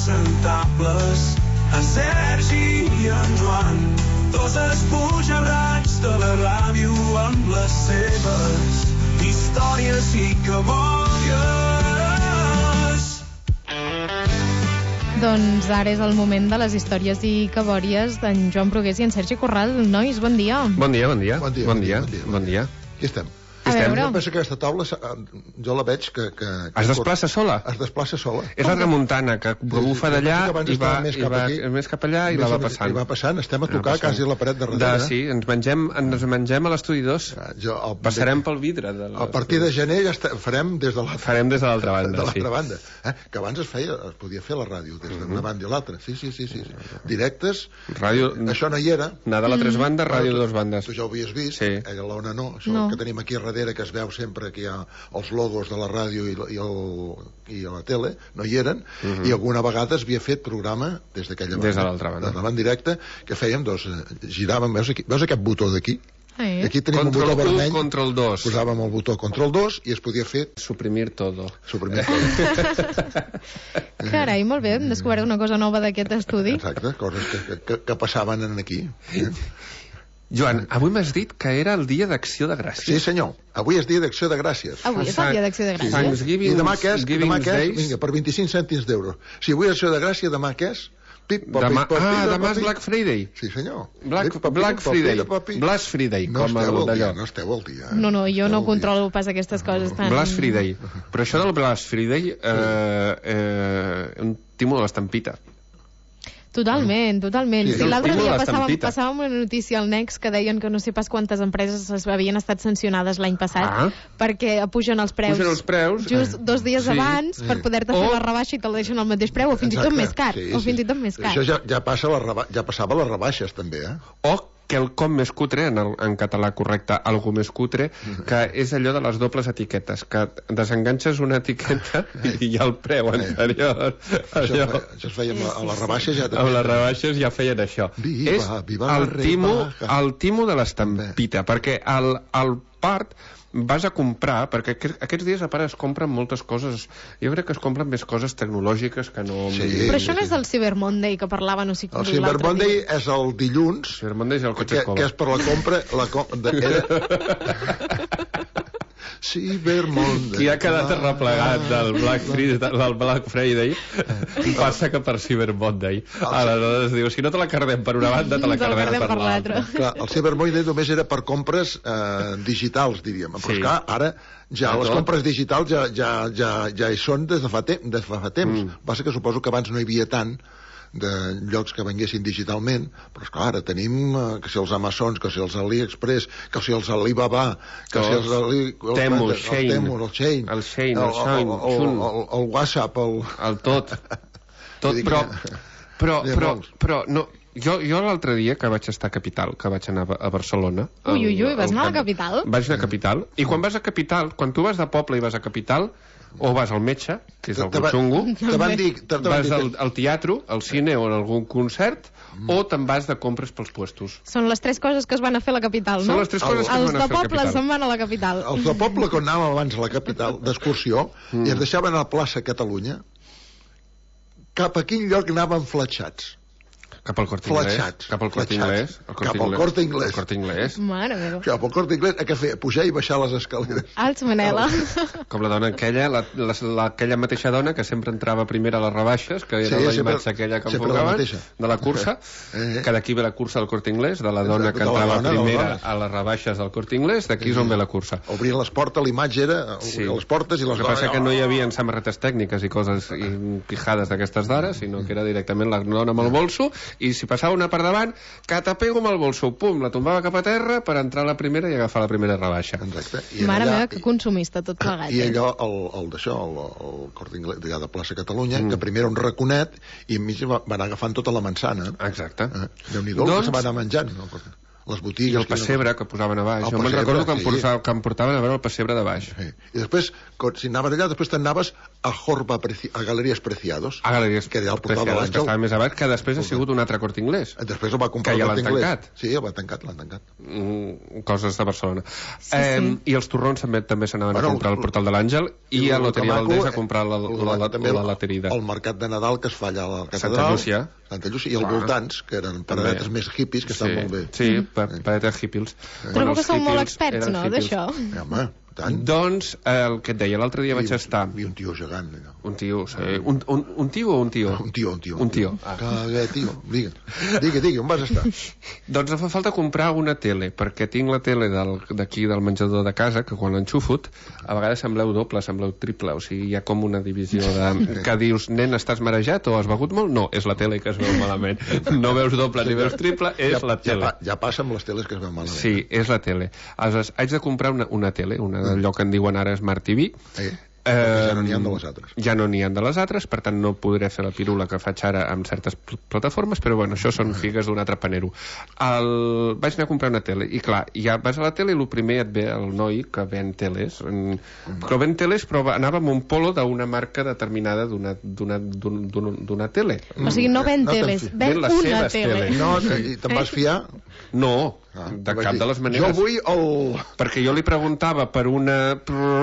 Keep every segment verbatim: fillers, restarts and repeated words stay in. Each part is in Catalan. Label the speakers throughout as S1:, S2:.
S1: impresentables, en Sergi i en Joan, dos espujarrats de la ràdio amb les seves històries i cabòries.
S2: Doncs ara és el moment de les històries i cabòries d'en Joan Brugués i en Sergi Corral. Nois, bon dia.
S3: Bon dia, bon dia.
S4: Bon dia,
S3: bon
S4: bon dia,
S3: dia.
S4: bon dia.
S3: Bon dia.
S4: Aquí estem.
S2: A
S4: estem.
S2: veure.
S4: Jo penso que aquesta taula, jo la veig que... que, que
S3: Es desplaça sola?
S4: Es desplaça sola.
S3: És la remuntana, que bufa d'allà i va
S4: més
S3: i
S4: cap
S3: va
S4: aquí,
S3: més cap allà i la va passant.
S4: I va passant, estem a tocar quasi la paret de darrere.
S3: De, sí, ens mengem, ens mengem a l'estudi dos.
S4: Jo, el,
S3: Passarem pel vidre. De
S4: a partir de gener ja està, farem des de l'altra
S3: farem des de l'altra banda,
S4: de l'altra
S3: sí.
S4: banda. Eh? Que abans es feia, es podia fer la ràdio des d'una uh-huh. banda i l'altra. Sí, sí, sí, sí. Directes.
S3: Ràdio...
S4: Això no hi era.
S3: Nadal a tres bandes, ràdio a dos bandes.
S4: Tu ja ho havies vist,
S3: sí.
S4: eh, l'Ona no. Això
S2: no.
S4: que tenim aquí darrere, que es veu sempre que hi ha els logos de la ràdio i, i, el, i a la tele, no hi eren, uh-huh. i alguna vegada es havia fet programa des d'aquella banda.
S3: Des de l'altra banda.
S4: De la banda directa, que fèiem, doncs, giràvem, veus, aquí, veus aquest botó d'aquí?
S2: Eh?
S4: Aquí tenim
S3: Control
S4: un botó vermell.
S3: u, control dos.
S4: Posàvem el botó control dos i es podia fer...
S3: Suprimir todo.
S4: Suprimir todo.
S2: Carai, molt bé, hem descobert una cosa nova d'aquest estudi.
S4: Exacte, coses que, que, que passaven aquí. Eh?
S3: Joan, avui m'has dit que era el dia d'acció de gràcies.
S4: Sí, senyor. Avui és dia d'acció de gràcies.
S2: Avui és el dia d'acció de gràcies.
S3: Thanksgiving,
S4: I demà què és? Demà què és?
S3: Days.
S4: Vinga, per vint-i-cinc cèntims d'euros. Si avui és acció de gràcia, demà què és? Pip, popi,
S3: Demà,
S4: popi,
S3: ah,
S4: popi.
S3: demà és Black Friday.
S4: Sí, senyor.
S3: Black,
S4: Pip, popi,
S3: Black
S4: popi,
S3: Friday.
S4: popi.
S3: Black Friday,
S4: No
S3: com
S4: esteu
S3: el
S4: al dia,
S3: d'allò.
S4: no esteu al dia.
S2: No, no, jo no
S4: Esteu al
S2: controlo pas aquestes coses tan...
S3: Black Friday. Però això del Black Friday, eh, eh, un timo de l'estampita.
S2: Totalment, totalment.
S4: Sí,
S2: Sí, l'altre
S3: el
S2: dia
S3: timo de
S2: passàvem,
S3: l'estampita.
S2: passàvem una notícia al Nex que deien que no sé pas quantes empreses es havien estat sancionades l'any passat
S3: Ah.
S2: perquè pugen els preus,
S3: Pugen els preus.
S2: just dos dies
S3: Sí.
S2: abans per poder-te fer
S3: O-
S2: la rebaixa i te'l deixen al mateix preu o fins i tot
S4: Exacte.
S2: més car.
S4: Sí,
S2: o
S4: sí.
S2: fins i tot més car.
S4: Això ja, ja, passa la reba... ja passava a les rebaixes, també, eh?
S3: O quelcom més cutre, en, el, en català correcte, algo més cutre, que és allò de les dobles etiquetes, que desenganxes una etiqueta i hi ha el preu anterior.
S4: Això,
S3: Allò,
S4: això es feia a les rebaixes ja també.
S3: amb les rebaixes ja feien això.
S4: Viva,
S3: és
S4: viva la
S3: el timo,
S4: rebaja.
S3: el timo de l'estampita, perquè el, el part vas a comprar, perquè aqu- aquests dies a part es compren moltes coses, jo crec que es compren més coses tecnològiques que no...
S4: Sí.
S2: Però això no és el Cyber Monday que parlava no sé
S4: El Cyber Monday és el dilluns,
S3: Cyber Monday és el cotxe
S4: que,
S3: escola.
S4: que és per la compra... La com... de, era... Cyber Monday.
S3: Qui ha quedat arreplegat del Black Friday, del Black Friday passa que per Cyber Monday. Aleshores diu, si no te la cardem per una banda, te la
S2: Te la
S3: cardem
S2: cardem
S3: per
S2: per
S3: l'altra.
S2: l'altra.
S4: Clar, el Cyber Monday només era per compres eh, digitals, diríem. Però
S3: Sí.
S4: esclar, ara ja
S3: A
S4: les
S3: tot.
S4: compres digitals ja, ja, ja, ja hi són des de fa, te des de fa temps.
S3: Mm.
S4: Passa que suposo que abans no hi havia tant de llocs que venguessin digitalment, però esclar, ara tenim eh, que si els Amazons, que si els AliExpress, que si els Alibaba, que si els Ali... el-
S3: Temu,
S4: el,
S3: Shein.
S4: el Temu, el Shein,
S3: El Shein, el
S4: el, el,
S3: Shein,
S4: el, el,
S3: Shun.
S4: el, el WhatsApp, el...
S3: El tot. Tot,
S4: Vull dir
S3: però...
S4: que-
S3: Però,
S4: N'hi ha
S3: però,
S4: molts.
S3: però, no... Jo, jo l'altre dia que vaig estar a Capital, que vaig anar a Barcelona...
S2: Ui, ui, ui, vas
S3: el-
S2: anar a la Capital?
S3: Vaig anar a Capital. I quan vas a Capital, quan tu vas de poble i vas a Capital, o vas al metge, que és el
S4: Te va-
S3: xungo,
S4: Te van dir... Te, te van
S3: vas
S4: dir
S3: al, al teatre, al cine o en algun concert, o te'n vas de compres pels puestos.
S2: Són les tres coses que es van a fer a la capital, no?
S3: Són les tres coses que es
S2: Els
S3: van a
S2: de
S3: fer a la
S2: poble
S3: capital.
S2: se'n van a la capital.
S4: Els de poble, quan anàvem abans a la capital d'excursió, mm. i es deixaven a la plaça Catalunya, cap a quin lloc anaven flatxats?
S3: Cap al Corte Inglés.
S4: Flatxats.
S3: Cap al Corte
S4: Flatxats.
S3: Inglés. El
S4: Cap al Corte Inglés.
S3: El Corte Inglés.
S2: Mare meva.
S4: Cap al Corte Inglés, a què fer? Pujar i baixar les escaleres.
S2: Alts Manela.
S3: Com la dona aquella, la, la, la, aquella mateixa dona que sempre entrava primera a les rebaixes, que era
S4: Sí,
S3: la
S4: sempre-
S3: imatge aquella que
S4: sempre la
S3: enfocaven,
S4: mateixa.
S3: de la cursa,
S4: Eh.
S3: que d'aquí ve la cursa del Corte Inglés, de la dona
S4: Exacte,
S3: que
S4: de la
S3: entrava
S4: dona, de les
S3: primera
S4: dones.
S3: a les rebaixes del Corte Inglés, d'aquí és on ve la cursa.
S4: Obrien les portes, l'imatge era obrir les portes i
S3: El
S4: les
S3: que passa que no hi havia samarretes tècniques i coses i pijades d'aquestes d'ara, sinó que era directament la dona amb el bolso, i si passava una per davant, que t'apego amb el bolso, pum, la tombava cap a terra per entrar a la primera i agafar la primera rebaixa.
S4: Exacte. I
S2: Mare
S4: allà-
S2: meva, que consumista tot plegat.
S4: I
S2: eh?
S4: allò, el, el d'això, el, el Corte Inglés de, de plaça Catalunya, mm. que primer era un raconet i enmig va, va anar agafant tota la manzana.
S3: Exacte.
S4: Eh? Déu-n'hi-do, doncs... que se va anar menjant. No? Les botigues...
S3: I el pessebre que posaven a baix.
S4: El
S3: Jo me'n
S4: pessebre,
S3: recordo que em,
S4: sí.
S3: portava, que em portaven a veure el pessebre de baix.
S4: Sí. I després, quan, si anaves allà, després t'anaves a Jorba, Preci... a Galeries Preciados.
S3: A Galeries
S4: que era el portal de
S3: Preciados, que
S4: l'Àngel.
S3: estava més avall, que després ha sigut un altre Corte Inglés.
S4: Després el va comprar
S3: Que ja
S4: el
S3: l'han
S4: Corte Inglés.
S3: tancat.
S4: Sí, el va tancat, l'han tancat.
S3: Mm, coses de Barcelona.
S2: Sí,
S3: eh,
S2: sí.
S3: I els torrons també també s'anaven
S4: Bueno,
S3: a comprar al Portal de l'Àngel i a Loteria Valdés a comprar la, la, la,
S4: també
S3: la laterida.
S4: El mercat de Nadal que es fa allà a la
S3: Santa
S4: catedral.
S3: Llúcia.
S4: Santa Llúcia. I els
S3: Clar.
S4: voltants, que eren paradetes més hippies, que
S3: Sí,
S4: estan molt bé.
S3: sí, pa- paradetes hippies.
S2: Trobo
S3: els
S2: que sou molt
S3: hippies
S2: experts,
S3: eren
S2: no,
S3: hippies.
S2: d'això?
S4: Eh, home, tant.
S3: Doncs, eh, el que et deia, l'altre dia vaig
S4: I-
S3: estar...
S4: I un tio gegant, allò.
S3: Un tio, sí. un, un, un tio o un tio?
S4: Un tio, un tio.
S3: Un tio. Ah.
S4: Que, tio, digue, digue, digue, on vas estar?
S3: Doncs em fa falta comprar una tele, perquè tinc la tele del- d'aquí del, del menjador de casa, que quan l'enxufo, a vegades sembleu doble, sembleu triple, o sigui, hi ha com una divisió de... que dius, nen, estàs marejat o has begut molt? No, és la tele que es veu malament. No veus doble ni veus triple, és
S4: ja,
S3: la tele.
S4: Ja, ja passa amb les teles que es veuen malament.
S3: Sí, és la tele. Aleshores, haig de comprar una, una tele, una d'allò que en diuen ara Smart T V.
S4: Eh? Perquè ja no n'hi ha de les altres.
S3: Ja no n'hi ha de les altres, per tant no podré fer la pirula que faig ara amb certes pl plataformes, però bueno, això són figues d'un altre panero. El... Vaig anar a comprar una tele, i clar, ja vas a la tele i el primer et ve el noi que ven teles. En... Però ven teles, però anava amb un polo d'una marca determinada d'una d'una tele.
S2: O sigui, no ven
S4: No te'n
S2: teles,
S4: fi-
S2: ven
S3: ven les
S2: una
S3: seves
S2: tele.
S3: teles.
S4: No, i te'n vas fiar?
S3: No,
S4: Ah,
S3: de
S4: vaig
S3: cap
S4: dir,
S3: de les maneres.
S4: Jo vull el...
S3: Perquè jo li preguntava per una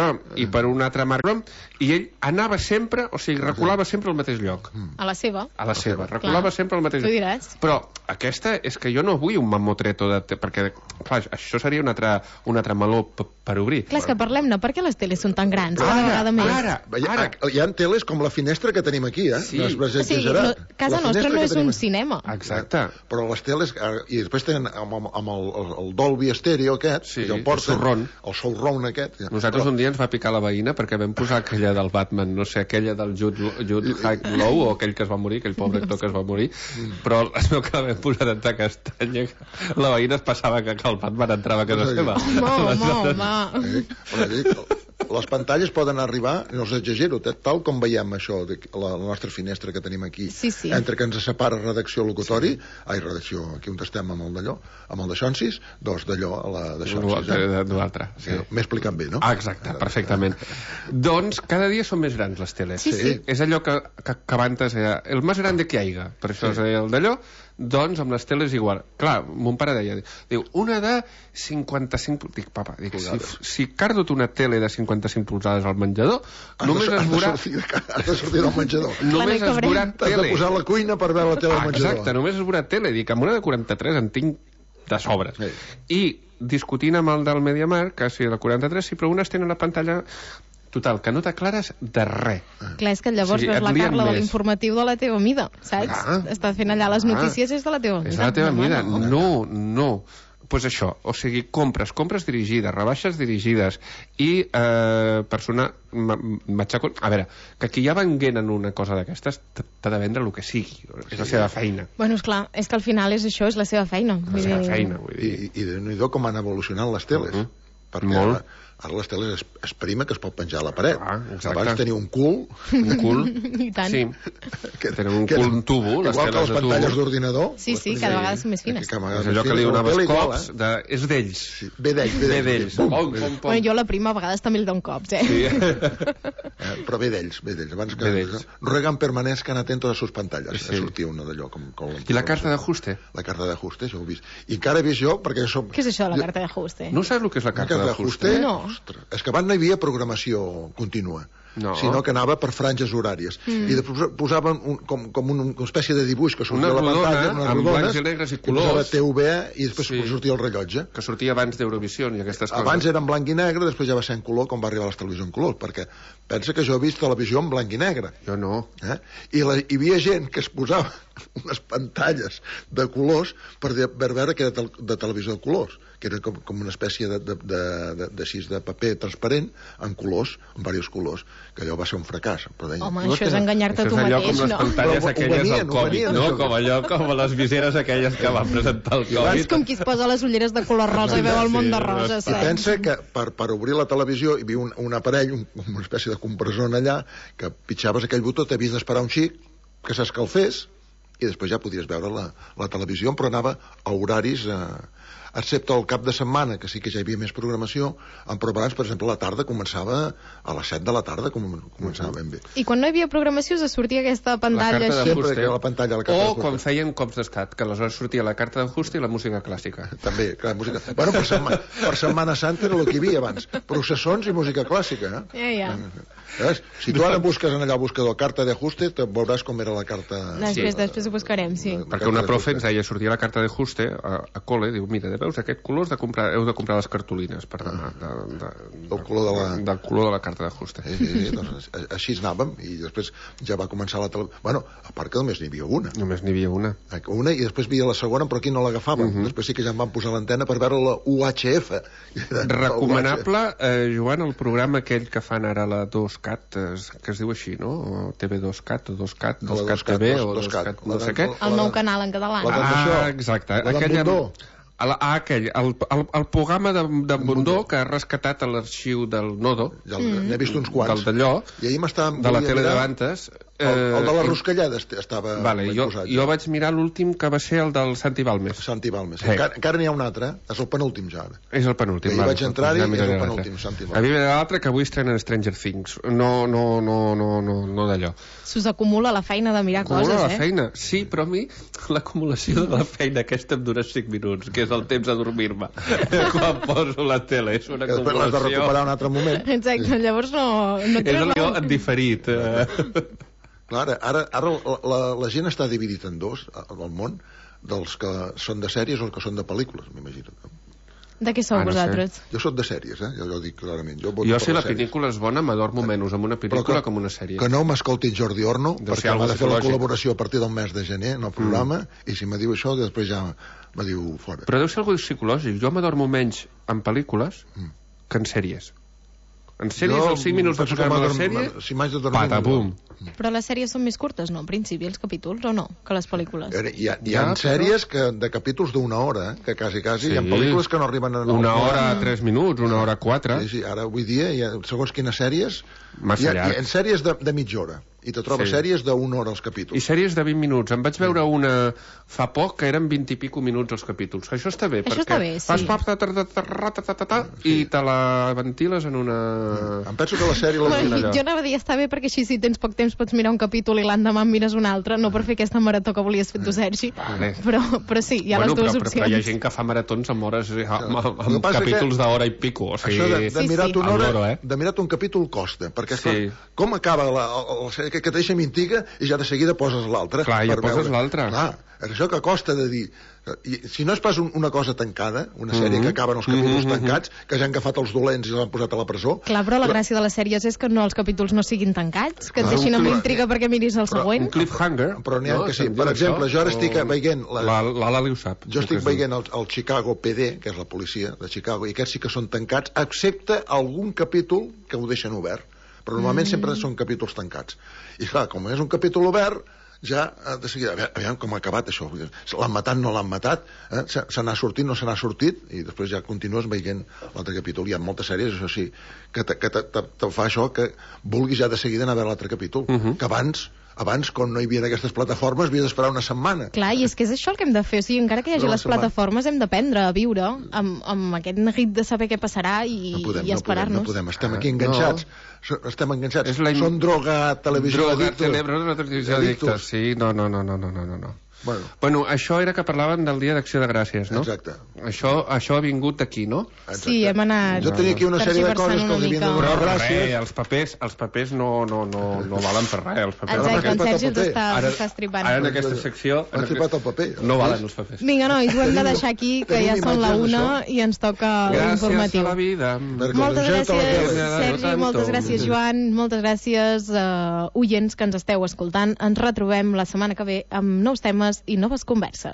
S3: i per una altra marca i ell anava sempre, o sigui, reculava sempre al mateix lloc.
S2: A la seva.
S3: A la seva, reculava
S2: Clar,
S3: sempre al mateix
S2: tu
S3: lloc.
S2: diràs.
S3: Però aquesta és que jo no vull un mamotreto de... Te... perquè, clar, això seria un altre, un altre meló per obrir.
S2: Clar, és que parlem-ne, per què les teles són tan grans cada vegada més?
S3: ara,
S4: Hi ha,
S3: ara.
S4: hi ha teles com la finestra que tenim aquí, eh?
S3: Sí.
S4: No es
S2: O sigui,
S4: exagerar.
S2: no, casa
S4: La
S2: nostra
S4: finestra
S2: no
S4: que
S2: és
S4: tenim
S2: un
S4: aquí.
S2: cinema.
S3: Exacte.
S4: Però les teles, eh, i després tenen amb, amb, amb el, el, el Dolby Stereo aquest,
S3: Sí,
S4: que el porten,
S3: el sorrón.
S4: el sorrón aquest.
S3: Nosaltres un dia ens va picar la veïna perquè vam posar aquella del Batman, no sé, aquella del Jude, Jude Law o aquell que es va morir, aquell pobre actor que es va morir, però es veu que la vam posar en castanya. La veïna es passava que el Batman entrava a casa seva.
S2: Home, home, home.
S4: Eh? Però dic, les pantalles poden arribar, no us exagero, tal com veiem això, de la, la nostra finestra que tenim aquí,
S2: Sí, sí.
S4: entre que ens separa redacció locutori, sí. ai, redacció, aquí on estem amb el d'allò, amb el de Xonsis, dos d'allò a la de Xonsis. Eh?
S3: D'un altre, sí.
S4: M'he explicat bé, no?
S3: Ah, exacte, perfectament. Doncs cada dia són més grans les teles.
S2: Sí, sí.
S3: És allò que, que, que abans era el més gran de que hi haiga, per això
S4: Sí.
S3: és el d'allò. Doncs amb les teles igual. Clar, mon pare deia, diu, una de cinquanta-cinc... Dic, papa, dic, si, si cardot una tele de cinquanta-cinc polzades al menjador,
S4: Has
S3: només
S4: de,
S3: es
S4: has, de
S3: veurà...
S4: sortir, has de sortir del menjador.
S3: Només
S2: Clar, no hi
S3: es veurà
S2: cabrem.
S4: T'has de
S3: tele.
S4: posar a la cuina per veure la tele
S3: Ah,
S4: al menjador.
S3: exacte, només es veurà tele. Dic, amb una de quaranta-tres en tinc de sobres.
S4: Sí.
S3: I discutint amb el del MediaMarkt, que si la quaranta-tres, sí, però unes tenen la pantalla... Total, que no t'aclares de res.
S2: Clar, és que llavors
S3: O sigui,
S2: veus la
S3: et lien
S2: Carla de
S3: més.
S2: l'informatiu de la teva mida, saps?
S3: Ah.
S2: Està fent allà les
S3: Ah.
S2: notícies és de la teva mida.
S3: És la teva
S2: Home,
S3: mida.
S2: no.
S3: No, no. Pues això, o sigui, compres, compres dirigides, rebaixes dirigides i eh, persona... m'aixeco... A veure, que qui ja venguent en una cosa d'aquestes t'ha de vendre el que sigui. És la seva feina.
S2: Bueno, esclar, és que al final és això, és la seva feina.
S3: La
S2: Vull
S3: seva
S2: dir-
S3: feina, vull dir.
S4: I, i déu-n'hi-do com han evolucionat les teles.
S3: Mhm.
S4: Perquè
S3: Molt.
S4: ara, ara les teles es, es prima que es pot penjar a la paret.
S3: Ah, exacte.
S4: Abans tenia un cul...
S3: Un cul...
S2: I tant.
S3: Sí.
S4: Que,
S3: Tenen un
S4: que
S3: cul,
S4: era-
S3: un tubo, les
S4: igual que
S3: teles
S4: les
S3: de tubo.
S4: pantalles d'ordinador.
S2: Sí,
S4: les
S2: sí,
S4: tenim-
S2: cada vegada són més fines.
S4: Que a vegades
S3: És allò
S4: més
S3: que li
S4: fines,
S3: donaves
S4: la tele igual,
S3: cops,
S4: eh?
S3: de... és d'ells.
S4: Sí, ve d'ells, ve
S3: Ve
S4: d'ells.
S3: d'ells. Pom, pom, pom.
S2: Bueno, jo la prima a vegades també li dono cops, eh?
S3: Sí.
S4: Eh, però ve d'ells, ve d'ells. Abans que
S3: Ve d'ells.
S4: ruegan permanezcan atentos a sus pantalles.
S3: Sí.
S4: Sortia una d'allò com, com...
S3: I la carta d'ajuste?
S4: La carta d'ajuste, això ho he vist. I encara he vist jo, perquè jo som...
S2: Què és això, la
S4: jo-
S2: carta d'ajuste?
S3: No saps el que és la
S4: La
S3: carta
S4: carta
S3: d'ajuste?
S4: d'ajuste?
S2: No.
S4: Ostres, és que abans no hi havia programació contínua.
S3: No.
S4: Sinó que anava per franges horàries. Mm. I després posaven un, com, com una, una espècie de dibuix que sortia
S3: Una
S4: a la
S3: rodona,
S4: pantalla, unes
S3: amb
S4: rodones,
S3: blancs i negres i
S4: que posava
S3: colors.
S4: T V i després
S3: Sí.
S4: sortia el rellotge.
S3: Que sortia abans d'Eurovisió i aquestes coses.
S4: Abans era en blanc i negre, després ja va ser en color, com va arribar a les televisions en color, perquè pensa que jo he vist televisió en blanc i negre.
S3: Jo no.
S4: Eh? I la, hi havia gent que es posava unes pantalles de colors per, de, per veure que era tel, de televisió de colors, que era com, com una espècie de, de, de, de, de, de, de paper transparent en colors, en diversos colors, que allò va ser un fracàs. Però deien,
S2: Home,
S4: "No,
S2: això
S4: que
S2: és
S4: no".
S2: enganyar-te
S3: Això
S2: tu
S3: és allò
S2: mateix,
S3: com les
S2: no?
S3: pantalles
S4: Però ho
S3: aquelles
S4: venien,
S3: del
S4: ho
S3: Covid,
S4: venien,
S3: no?
S4: això.
S3: Com allò, com les viseres aquelles que van presentar el
S2: És
S3: Covid.
S2: com qui es posa les ulleres de color rosa i veu el món de rosa,
S4: I
S2: saps?
S4: pensa que per, per obrir la televisió hi havia un, un aparell, un, una espècie de compressor allà, que pitjaves aquell botó, t'havies d'esperar un xic que s'escalfés i després ja podies veure la, la televisió, però anava a horaris eh, excepte el cap de setmana, que sí que ja hi havia més programació, en programs, per exemple, la tarda començava a les set de la tarda, com començava ben bé.
S2: I quan no hi havia programació se sortia aquesta pantalla
S3: carta de
S2: així?
S4: Sempre que la pantalla, la carta
S3: O
S4: de
S3: quan
S4: fusta.
S3: feien cops d'estat, que aleshores sortia la carta de fusta i la música clàssica.
S4: També, clar, música... Bueno, per, setmana, per Setmana Santa era el que hi havia abans. Processons i música clàssica, eh?
S2: Ja, ja.
S4: Veus? Si tu ara busques en allà el buscador carta de ajuste, te veuràs com era la carta...
S2: Després,
S3: Sí.
S2: després ho buscarem, sí.
S3: Perquè una profe ens deia, sortia la carta de Juste a, a col·le, diu, mira, veus, aquest color has de comprar, heu de comprar les cartolines per demà, de, de,
S4: Del color de la-
S3: del color de la carta de Juste.
S4: Sí, sí, sí, doncs, a- així anàvem, i després ja va començar la televisió. Bueno, a part que només n'hi havia una.
S3: Només n'hi havia una.
S4: Una, i després hi havia la segona, però aquí no l'agafàvem.
S3: Uh -huh.
S4: Després sí que ja em van posar l'antena per veure la U H F.
S3: Recomanable, eh, Joan, el programa aquell que fan ara la dos cat, es, que es diu així, no? O T V dos cat, o dos cat,
S4: No, la
S3: dos cat
S4: dos cat,
S3: T V,
S4: dos-
S3: o
S4: dos
S3: dos
S4: cat.
S3: cat,
S4: La
S3: no sé
S4: de-
S3: què.
S4: la-
S2: El nou canal en català.
S4: La de-
S3: Ah,
S4: d'això.
S3: exacte.
S4: La d'en
S3: Aquella-
S4: Bundó.
S3: El, ah, aquell, el, el, el programa de, de Bundó que ha rescatat a l'arxiu del Nodo,
S4: Ja mm. n'he vist uns quants.
S3: del d'allò,
S4: I ahir m'estava...
S3: de la
S4: volia
S3: tele de
S4: mirar
S3: Bantes.
S4: El, el de la
S3: eh,
S4: Ruscallada est- estava
S3: Vale,
S4: ben
S3: jo,
S4: posat.
S3: jo vaig mirar l'últim que va ser el del Santi Balmes.
S4: Santi Balmes.
S3: Sí.
S4: Encara, encara n'hi ha un altre, eh? És el penúltim ja ara.
S3: És el penúltim.
S4: Ahir
S3: vale,
S4: vaig entrar-hi
S3: ja
S4: i és
S3: miraré
S4: el
S3: l'altre.
S4: penúltim, Santi Balmes.
S3: A mi m'agrada l'altre que avui estrenen Stranger Things. No, no, no, no, no, no d'allò.
S2: S'us acumula la feina de mirar
S3: Acumula
S2: coses,
S3: la
S2: eh?
S3: feina. Sí, però a mi l'acumulació de la feina aquesta em dura cinc minuts, que és el temps de dormir-me quan poso la tele. És una
S4: Que després l'has de
S3: acumulació.
S4: recuperar un altre moment.
S2: Exacte, llavors no, no et
S3: És
S2: treus
S3: el jo
S2: la-
S3: en diferit. Eh.
S4: Clar, ara, ara, ara la, la, la gent està dividida en dos, al món, dels que són de sèries o els que són de pel·lícules, m'imagino.
S2: De què sou
S3: Ah, no sé.
S2: vosaltres?
S4: Jo sóc de sèries, eh? Jo, jo ho dic clarament. Jo,
S3: Jo, si la pel·lícula és bona, m'adormo menys amb una pel·lícula com una sèrie.
S4: Que no m'escolti Jordi Orno,
S3: Deu ser
S4: perquè
S3: algo
S4: m'ha de fer la
S3: psicològic.
S4: col·laboració a partir del mes de gener en el programa, mm. i si me diu això, després ja me diu fora.
S3: Però deu ser algo psicològic. Jo m'adormo menys en pel·lícules
S4: Mm.
S3: que en sèries. En sèries,
S4: Jo
S3: els cinc minuts de
S4: penso que
S3: posar-me la
S4: m'adorm-
S3: sèrie,
S4: si m'haig de dormir,
S3: pata, bum.
S2: Però les sèries són més curtes, no? En principi, els capítols, o no? Que les pel·lícules.
S4: Hi ha, hi ha, hi ha
S3: Ja, però-
S4: sèries que, de capítols d'una hora, eh? Que quasi, quasi,
S3: Sí.
S4: hi ha pel·lícules que no arriben a...
S3: Una hora, tres minuts, una hora, quatre.
S4: Sí, sí, ara avui dia, hi ha, segons quines sèries...
S3: Massa
S4: hi ha,
S3: llarg.
S4: hi ha sèries de, de mitja hora, i te trobes
S3: Sí.
S4: sèries d'una hora els
S3: I
S4: capítols.
S3: sèries de vint minuts. Em vaig veure una fa poc que eren vint i pico minuts els capítols. Això està bé,
S2: Això
S3: perquè
S2: està bé, sí.
S3: fas pap, ta, ta, ta, ta, ta, ta, ta, ta, ta, i te la ventiles en una...
S4: Em penso que la sèrie... La...
S2: Bueno,
S3: allò.
S2: jo anava a dir, està bé, perquè així si tens poc temps pots mirar un capítol i l'endemà en mires un altre, no per fer aquesta marató que volies fer tu, Sergi.
S3: Vale.
S2: Però, però sí, hi ha
S3: bueno,
S2: les dues
S3: però, però,
S2: opcions.
S3: però hi ha gent que fa maratons amb hores, eh, amb, amb,
S4: El que
S3: amb
S4: passa
S3: capítols
S4: que-
S3: d'hora i pico. O sigui,
S4: Això de, de
S2: Sí,
S4: mirar-te
S2: sí.
S4: una hora,
S3: Al loro, eh?
S4: de mirar-te un capítol costa, perquè
S3: Sí.
S4: sí. com acaba la, la, la sèrie que, que te deixa mintiga i ja de seguida poses l'altra.
S3: Clar, ja
S4: per
S3: poses
S4: veure.
S3: l'altra.
S4: Clar, això que costa de dir... I, si no és pas un, una cosa tancada, una sèrie
S3: Mhm.
S4: que acaben els capítols
S3: Mhm, mhm.
S4: tancats, que ja han agafat els dolents i els han posat a la presó...
S2: Clar, però la gràcia de les sèries és que no els capítols no siguin tancats, que et
S4: Clar,
S2: deixin amb
S4: però-
S2: intriga perquè miris el següent.
S3: un cliffhanger.
S4: Però n'hi ha
S3: no?
S4: que sí.
S3: Se'n
S4: Per
S3: diu
S4: exemple,
S3: això?
S4: jo ara estic
S3: O-
S4: veient la-
S3: La- La Lali ho sap.
S4: Jo
S3: el
S4: estic
S3: que es diu.
S4: veient el, el Chicago P D, que és la policia de Chicago, i aquests sí que són tancats, excepte algun capítol que ho deixen obert. Però normalment mm. sempre són capítols tancats. I clar, com és un capítol obert, ja eh, de seguida, aviam, aviam com ha acabat això. L'han matat, no l'han matat, eh? se, se n'ha sortit, no se n'ha sortit, i després ja continues veient l'altre capítol. Hi ha moltes sèries, això sí, que te, que te, te, te fa això, que vulguis ja de seguida anar a veure l'altre capítol.
S3: Uh -huh.
S4: Que abans, abans, quan no hi havia aquestes plataformes, havies d'esperar una setmana.
S2: Clar, i és que és això el que hem de fer. O sigui, encara que hi hagi
S4: No,
S2: les
S4: setmana.
S2: plataformes, hem d'aprendre a viure amb, amb aquest neguit de saber què passarà i,
S4: No podem,
S2: i
S4: no podem,
S2: esperar-nos.
S4: no podem. Estem aquí
S3: Ah,
S4: enganxats. So- Estem enganxats.
S3: És la im-
S4: Són droga, televisió
S3: Droga,
S4: addictos.
S3: cerebro, la televisió
S4: Addictos.
S3: addictes. Sí, no, no, no, no, no, no, no.
S4: Bueno,
S3: Bueno, això era que parlàvem del Dia d'Acció de Gràcies, no?
S4: exacte.
S3: Això, això ha vingut d'aquí, no?
S4: exacte.
S2: Sí, hem anat...
S4: Jo tenia aquí una sèrie de
S2: tergiversant
S4: coses que
S2: una
S4: els havien de
S2: mica.
S4: donar
S3: Però
S4: gràcies.
S3: res, els papers, els papers no, no, no, no valen per res, els papers.
S2: Exacte, en
S4: Ara-
S2: Sergi ens està,
S3: Ara,
S2: ens està estripant.
S3: ara en aquesta secció...
S4: M'ha tripat el paper.
S3: No valen els papers.
S2: Vinga, nois, ho hem de deixar aquí, que
S4: Tenim
S2: ja són la
S4: imatges
S2: una i ens toca
S3: Gràcies
S2: l'informatiu.
S3: a la vida.
S4: Perquè
S2: Moltes
S4: la gent te la
S2: gràcies,
S4: queda.
S2: Sergi,
S3: Tanto.
S2: moltes gràcies, Joan, moltes gràcies, uh, oients que ens esteu escoltant. Ens retrobem la setmana que ve amb nous temes i noves converses.